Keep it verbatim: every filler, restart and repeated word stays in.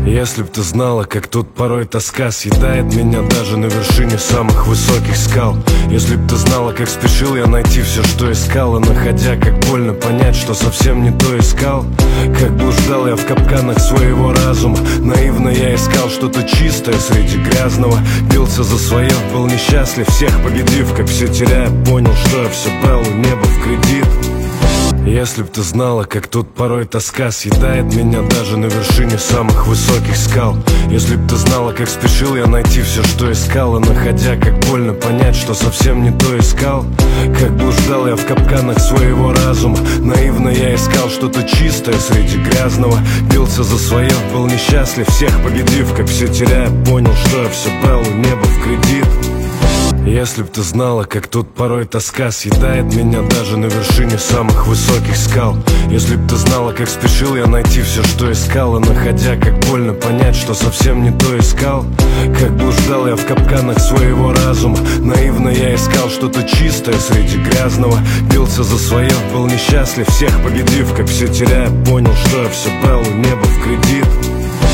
Если б ты знала, как тут порой тоска съедает меня даже на вершине самых высоких скал. Если б ты знала, как спешил я найти все, что искал, и находя, как больно понять, что совсем не то искал. Как блуждал я в капканах своего разума, наивно я искал что-то чистое среди грязного. Бился за свое, был несчастлив, всех победив, как все теряя, понял, что я все брал у неба в кредит. Если б ты знала, как тут порой тоска съедает меня даже на вершине самых высоких скал. Если б ты знала, как спешил я найти все, что искал, и находя, как больно понять, что совсем не то искал. Как блуждал я в капканах своего разума, наивно я искал что-то чистое среди грязного. Бился за свое, был несчастлив, всех победив, как все теряя, понял, что я все брал у неба в кредит. Если б ты знала, как тут порой тоска съедает меня даже на вершине самых высоких скал. Если б ты знала, как спешил я найти все, что искал, и находя, как больно понять, что совсем не то искал. Как блуждал я в капканах своего разума, наивно я искал что-то чистое среди грязного. Бился за свое, был несчастлив, всех победив, как все теряя, понял, что я все брал у неба в кредит.